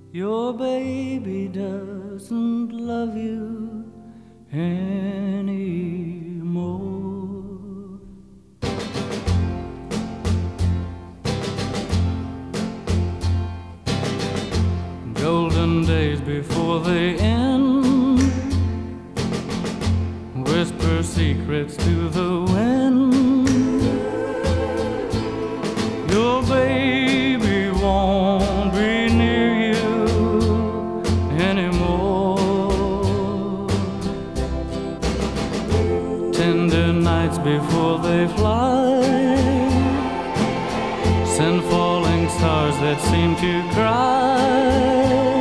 Your baby doesn't love you anymore. Golden days before they end, whisper secrets to the wind. Your baby won't be near you anymore. Tender nights before they fly send falling stars that seem to cry.